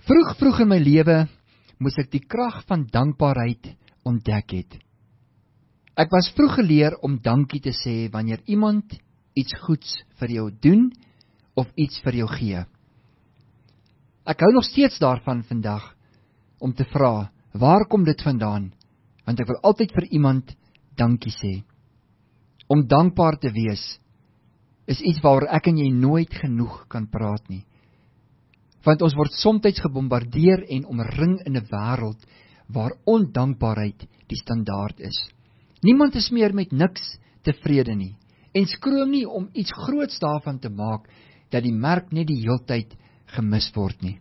Vroeg in my lewe moes ek die krag van dankbaarheid ontdek het. Ek was vroeg geleer om dankie te sê wanneer iemand iets goeds vir jou doen of iets vir jou gee. Ek hou nog steeds daarvan vandag om te vra, waar kom dit vandaan? Want ek wil altyd vir iemand dankie sê. Om dankbaar te wees is iets waaroor ek en jy nooit genoeg kan praat nie. Want ons word soms gebombardeer en omring in 'n wêreld waar ondankbaarheid die standaard is. Niemand is meer met niks tevrede nie en skroom nie om iets groots daarvan te maak dat die merk net die heeltyd gemis word nie.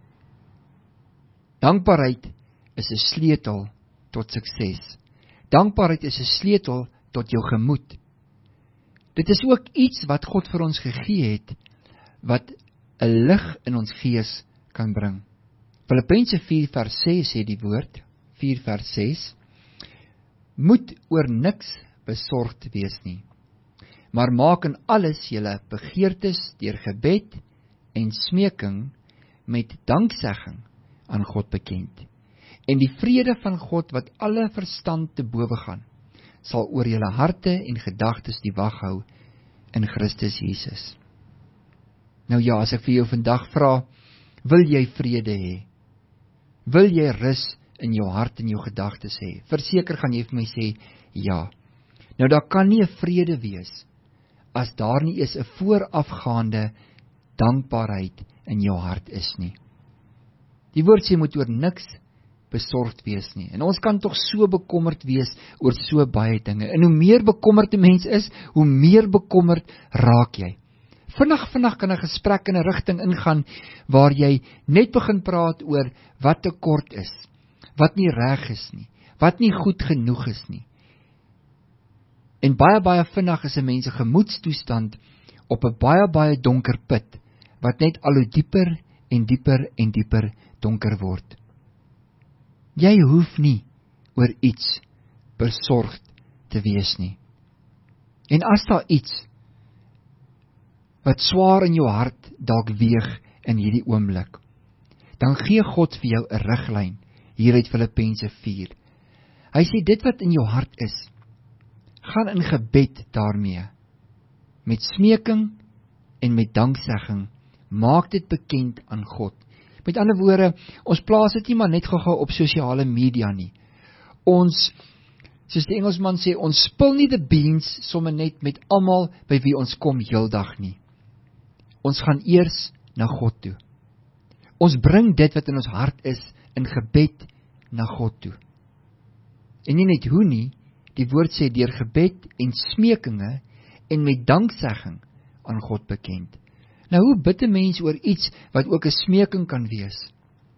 Dankbaarheid is 'n sleutel tot sukses. Dankbaarheid is 'n sleutel tot jou gemoed. Dit is ook iets wat God vir ons gegee het, wat 'n lig in ons gees kan bring. Filippense 4:6 sê die woord, 4:6, moet oor niks besorgd wees nie, maar maak in alles julle begeertes deur gebed en smeking met danksegging aan God bekend. En die vrede van God wat alle verstand te bowe gaan, sal oor julle harte en gedagtes die wag hou in Christus Jesus. Nou ja, as ek vir jou vandag vra, wil jy vrede hê? Wil jy rus in jou hart en jou gedagtes hê? Verseker gaan jy vir my sê, ja. Nou daar kan nie 'n vrede wees, as daar nie is 'n voorafgaande dankbaarheid in jou hart is nie. Die woord sê moet oor niks besorgd wees nie. En ons kan tog so bekommerd wees oor so baie dinge. En hoe meer bekommerd 'n mens is, hoe meer bekommerd raak jy. Vinnig kan 'n gesprek in 'n rigting ingaan waar jy net begin praat oor wat tekort is, wat nie reg is nie, wat nie goed genoeg is nie. En baie vinnig is 'n mens se gemoedstoestand op 'n baie donker put, wat net al hoe dieper en dieper donker word. Jy hoef nie oor iets besorgd te wees nie. En as daar iets wat swaar in jou hart dalk weeg in hierdie oomblik, dan gee God vir jou 'n riglyn hier uit Filippense 4. Hy sê dit wat in jou hart is, gaan in gebed daarmee, met smeking en met danksegging, maak dit bekend aan God. Met ander woorde, ons plaas dit nie maar net gou op sosiale media nie. Ons, soos die Engelsman sê, ons spil nie the beans sommer net met almal by wie ons kom heeldag nie. Ons gaan eers na God toe. Ons bring dit wat in ons hart is in gebed na God toe. En nie net hoe nie, die woord sê deur gebed en smekinge en met danksegging aan God bekend. Nou hoe bid 'n mens oor iets wat ook 'n smeking kan wees?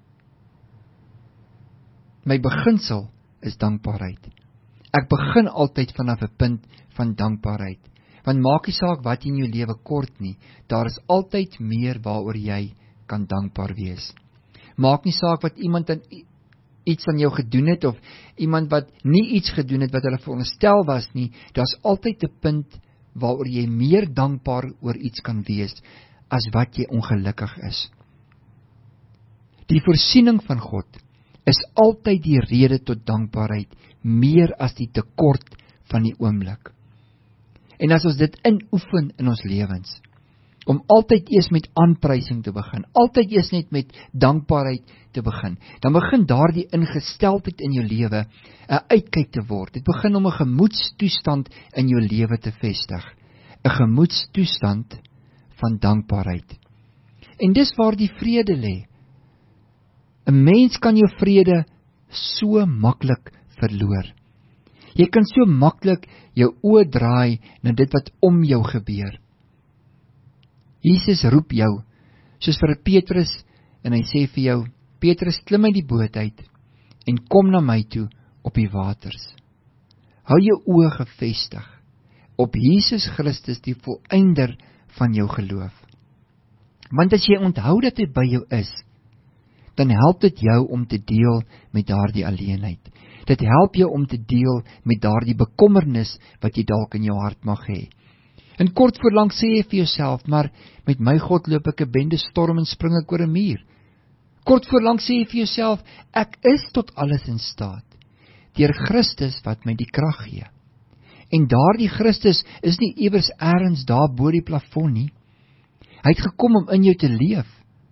My beginsel is dankbaarheid. Ek begin altyd vanaf 'n punt van dankbaarheid. Want maak nie saak wat in jou lewe kort nie, daar is altyd meer waaroor jy kan dankbaar wees. Maak nie saak wat iemand aan iets aan jou gedoen het, of iemand wat nie iets gedoen het wat hulle veronderstel was nie, daar is altyd 'n punt waaroor jy meer dankbaar oor iets kan wees, as wat jy ongelukkig is. Die voorsiening van God is altyd die rede tot dankbaarheid, meer as die tekort van die oomblik. En as ons dit inoefen in ons lewens, om altyd eers met aanprysing te begin, altyd eers net met dankbaarheid te begin, dan begin daardie ingesteldheid in jou lewe 'n uitkyk te word. Dit begin om 'n gemoedstoestand in jou lewe te vestig, 'n gemoedstoestand van dankbaarheid. En dis waar die vrede lê. 'n Mens kan jou vrede so maklik verloor. Jy kan so maklik jou oë draai na dit wat om jou gebeur. Jesus roep jou, soos vir Petrus, en hy sê vir jou, Petrus, klim uit die boot uit, en kom na my toe op die waters. Hou jou oë gefestig op Jesus Christus, die volëinder van jou geloof. Want as jy onthou dat hy by jou is, dan help dit jou om te deel met daardie alleenheid. Dit help jou om te deel met daardie bekommernis wat jy dalk in jou hart mag hê. En kort voorlang sê jy vir jouself, maar met my God loop ek 'n bende storm en spring ek oor 'n muur. Kort voorlang sê jy vir jouself, ek is tot alles in staat, deur Christus wat my die krag gee. En daardie Christus is nie iewers elders daar bo die plafon nie. Hy het gekom om in jou te leef.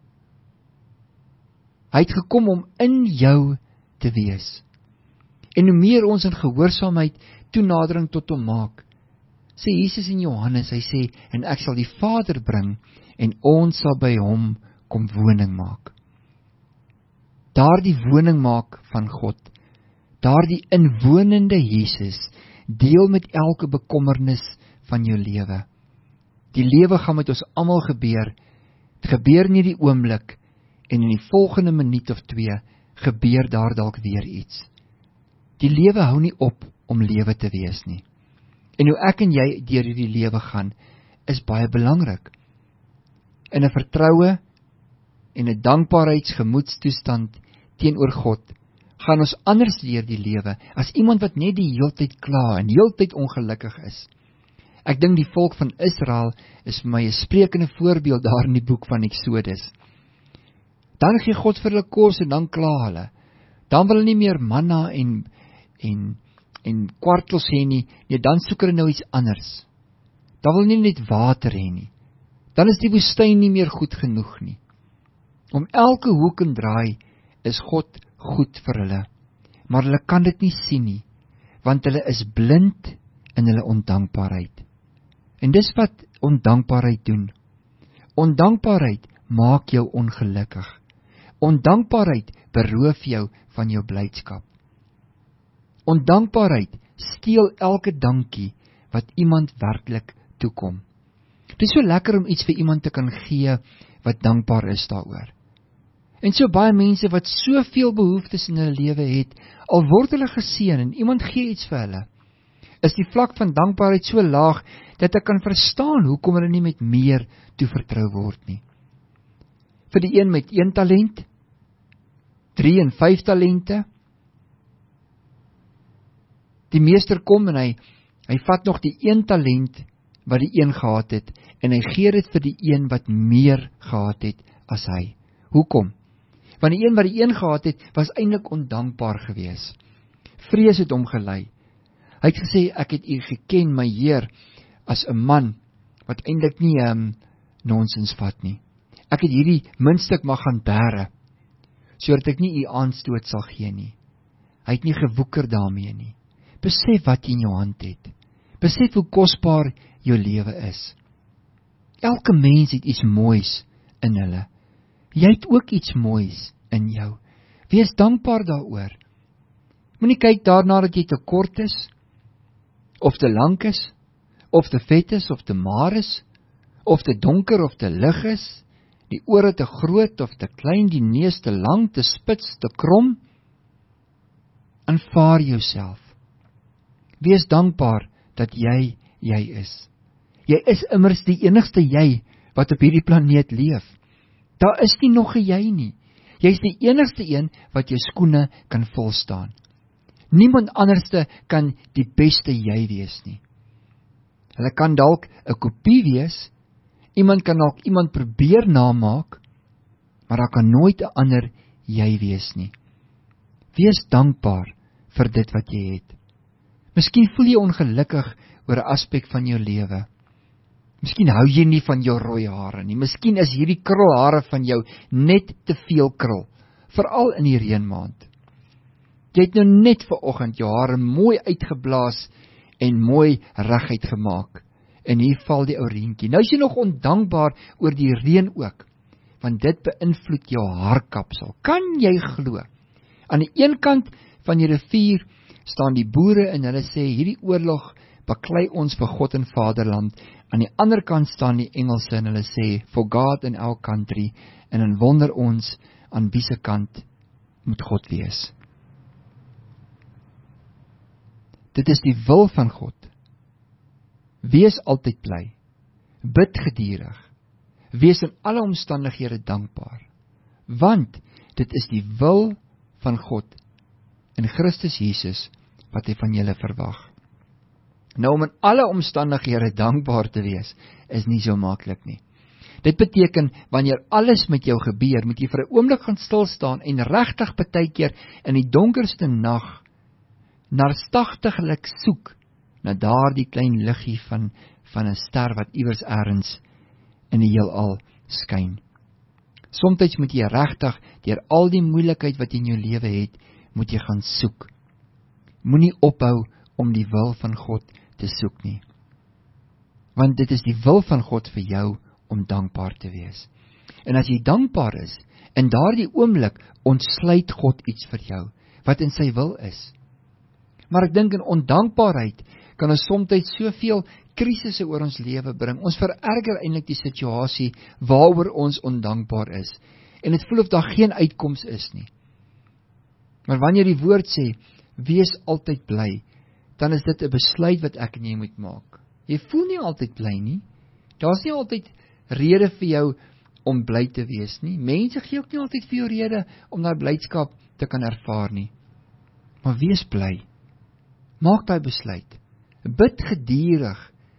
Hy het gekom om in jou te wees. En hoe meer ons in gehoorsaamheid toenadering tot hom maak, sê Jesus in Johannes, hy sê, en ek sal die Vader bring, en ons sal by hom kom woning maak. Daardie woning maak van God, daardie inwonende Jesus, deel met elke bekommernis van jou lewe. Die lewe gaan met ons almal gebeur. Het gebeur nie die oomblik, en in die volgende minuut of 2 gebeur daar dalk weer iets. Die lewe hou nie op om lewe te wees nie. En hoe ek en jy deur hierdie lewe gaan, is baie belangrik. In 'n vertroue en 'n dankbaarheidsgemoedstoestand teenoor God, gaan ons anders deur die lewe, as iemand wat net die heeltyd kla en heeltyd ongelukkig is. Ek dink die volk van Israel is vir my 'n sprekende voorbeeld daar in die boek van Exodus. Dan gee God vir hulle kos en dan kla hulle. Dan wil hulle nie meer manna en kwartels hê nie, nee, dan soek hulle nou iets anders. Dan wil hulle nie net water hê nie. Dan is die woestyn nie meer goed genoeg nie. Om elke hoek en draai is God goed vir hulle, maar hulle kan dit nie sien nie, want hulle is blind in hulle ondankbaarheid. En dis wat ondankbaarheid doen. Ondankbaarheid maak jou ongelukkig. Ondankbaarheid beroof jou van jou blydskap. Ondankbaarheid steel elke dankie wat iemand werklik toekom. Dit is so lekker om iets vir iemand te kan gee wat dankbaar is daaroor. En so baie mense wat soveel behoeftes in hulle lewe het, al word hulle geseën en iemand gee iets vir hulle, is die vlak van dankbaarheid so laag, dat ek kan verstaan hoekom hulle nie met meer toevertrou word nie. Vir die een met 1 talent, 3 en 5 talente, die meester kom en hy vat nog die 1 talent wat die een gehad het, en hy gee dit vir die een wat meer gehad het as hy. Hoekom? Want die een wat die een gehad het, was eintlik ondankbaar gewees. Vrees het hom gelei. Hy het gesê, ek het u geken, my Heer, as 'n man, wat eintlik nie nonsens vat nie. Ek het hierdie muntstuk mag gaan bære, sodat ek nie u aanstoot sal gee nie. Hy het nie gewoeker daarmee nie. Besef wat jy in jou hand het. Besef hoe kosbaar jou lewe is. Elke mens het iets moois in hulle. Jy het ook iets moois in jou. Wees dankbaar daaroor. Moenie kyk daarna dat jy te kort is, of te lank is, of te vet is, of te maar is, of te donker of te lig is, die ore te groot of te klein, die neus te lang, te spits, te krom. Aanvaar jouself. Wees dankbaar dat jy is. Jy is immers die enigste jy wat op hierdie planeet leef. Daar is nie nog 'n jy nie. Jy is die enigste een wat jou skoene kan volstaan. Niemand anderste kan die beste jy wees nie. Hulle kan dalk 'n kopie wees, iemand kan dalk iemand probeer namaak, maar daar kan nooit 'n ander jy wees nie. Wees dankbaar vir dit wat jy het. Miskien voel jy ongelukkig oor 'n aspek van jou lewe. Miskien hou jy nie van jou rooi hare nie. Miskien is hierdie krulhare van jou net te veel krul, veral in die reënmaand. Jy het nou net vanoggend jou hare mooi uitgeblaas en mooi reguit gemaak. En hier val die ou reentjie. Nou is jy nog ondankbaar oor die reën ook, want dit beïnvloed jou haarkapsel. Kan jy glo? Aan die een kant van die rivier staan die boere en hulle sê, hierdie oorlog baklei ons vir God en Vaderland. Aan die ander kant staan die Engelse en hulle sê, for God in our country, en dan wonder ons, aan wie se kant moet God wees. Dit is die wil van God. Wees altyd bly, bid gedurig, wees in alle omstandighede dankbaar, want dit is die wil van God in Christus Jesus wat hy van julle verwag. Nou om in alle omstandighede dankbaar te wees, is nie so maklik nie. Dit beteken, wanneer alles met jou gebeur, moet jy vir 'n oomblik gaan stil staan en regtig partykeer in die donkerste nag narstagtiglik soek na daardie klein liggie van 'n ster wat iewers elders in die heelal skyn. Somstyds moet jy regtig deur al die moeilikheid wat jy in jou lewe het, moet jy gaan soek. Moenie ophou om die wil van God te soek nie. Want dit is die wil van God vir jou om dankbaar te wees. En as jy dankbaar is, in daardie oomblik ontsluit God iets vir jou, wat in sy wil is. Maar ek dink in ondankbaarheid kan ons soms soveel krisisse oor ons lewe bring. Ons vererger eintlik die situasie waaroor ons ondankbaar is. En dit voel of daar geen uitkoms is nie. Maar wanneer die woord sê, wees altyd bly, dan is dit 'n besluit wat ek en jy moet maak. Jy voel nie altyd bly nie. Daar's nie altyd rede vir jou om bly te wees nie. Mense gee ook nie altyd vir jou rede om daai blydskap te kan ervaar nie. Maar wees bly. Maak daai besluit. Bid gedurig,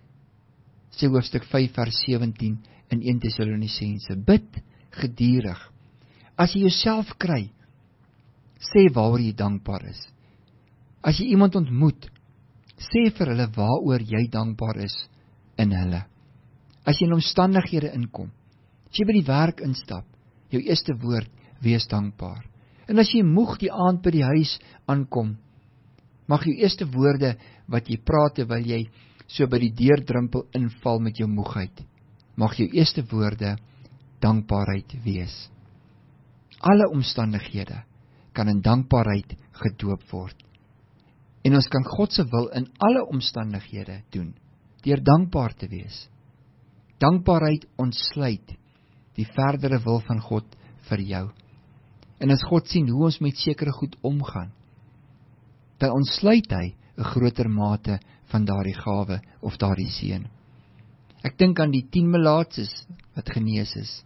sê hoofstuk 5 vers 17 in 1 Tessalonisense. Bid gedurig. As jy jouself kry, sê waaroor jy dankbaar is. As jy iemand ontmoet, sê vir hulle waaroor jy dankbaar is in hulle. As jy in omstandighede inkom, as jy by die werk instap, jou eerste woord, wees dankbaar. En as jy moeg die aand by die huis aankom, mag jou eerste woorde wat jy praat terwyl jy so by die deurdrempel inval met jou moegheid, mag jou eerste woorde dankbaarheid wees. Alle omstandighede kan in dankbaarheid gedoop word. En ons kan God se wil in alle omstandighede doen, deur dankbaar te wees. Dankbaarheid ontsluit die verdere wil van God vir jou. En as God sien hoe ons met sekere goed omgaan, dan ontsluit hy 'n groter mate van daardie gawe of daardie seën. Ek dink aan die 10 melaatses wat genees is.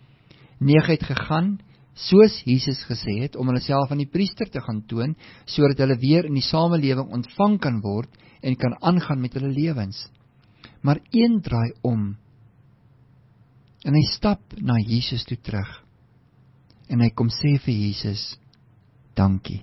9 het gegaan, soos Jesus gesê het, om hulle self aan die priester te gaan toon, sodat hulle weer in die samelewing ontvang kan word en kan aangaan met hulle lewens. Maar een draai om, en hy stap na Jesus toe terug, en hy kom sê vir Jesus, dankie.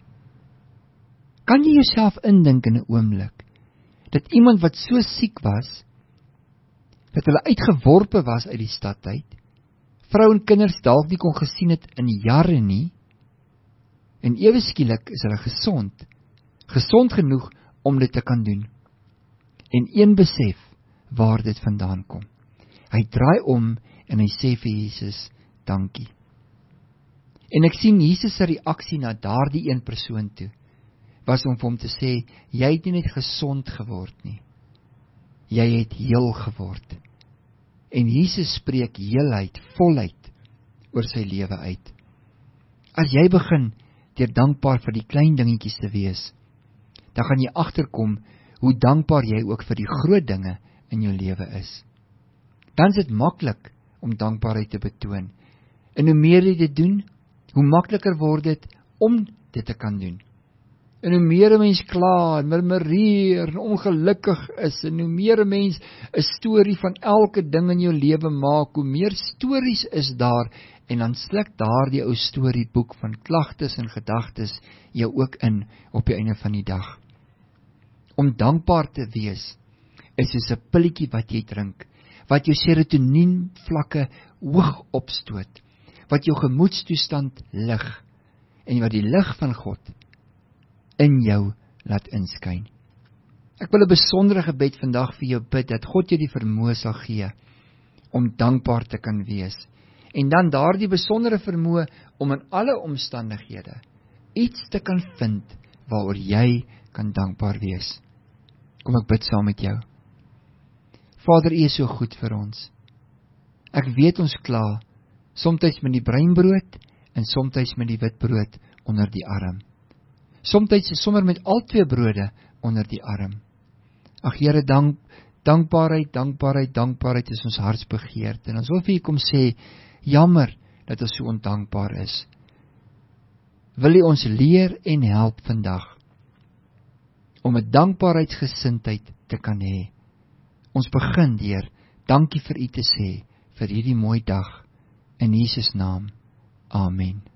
Kan jy jouself indink in 'n oomblik, dat iemand wat so siek was, dat hulle uitgeworpe was uit die stad uit, vrou en kinders dalk nie kon gesien het in jare nie, en ewe skielik is hulle gesond genoeg om dit te kan doen. En een besef waar dit vandaan kom. Hy draai om en hy sê vir Jesus, dankie. En ek sien Jesus se reaksie na daardie een persoon toe, was om vir hom te sê, jy het nie net gesond geword nie, jy het heel geword. En Jesus spreek heelheid, volheid oor sy lewe uit. As jy begin deur dankbaar vir die klein dingetjies te wees, dan gaan jy agterkom hoe dankbaar jy ook vir die groot dinge in jou lewe is. Dan is dit maklik om dankbaarheid te betoon. En hoe meer jy dit doen, hoe makliker word dit om dit te kan doen. En hoe meer 'n mens kla en murmureer en ongelukkig is, en hoe meer 'n mens 'n storie van elke ding in jou lewe maak, hoe meer stories is daar, en dan sluk daardie ou storieboek van klagtes en gedagtes jou ook in op die einde van die dag. Om dankbaar te wees, is soos 'n pilletjie wat jy drink, wat jou serotonien vlakke hoog opstoot, wat jou gemoedstoestand lig, en wat die lig van God in jou laat inskyn. Ek wil 'n besondere gebed vandag vir jou bid, dat God jou die vermoë sal gee om dankbaar te kan wees, en dan daardie besondere vermoë om in alle omstandighede iets te kan vind waaroor jy kan dankbaar wees. Kom ek bid saam met jou. Vader, U is so goed vir ons. Ek weet ons kla, soms met die breinbrood en soms met die witbrood onder die arm. Soms sommer met al twee brode onder die arm. Ag Here, dankbaarheid is ons hartsbegeerte. En ons wil vir U kom sê, jammer dat ons so ondankbaar is. Wil U ons leer en help vandag om 'n dankbaarheidsgesindheid te kan hê. Ons begin deur dankie vir U te sê vir hierdie mooi dag. In Jesus naam. Amen.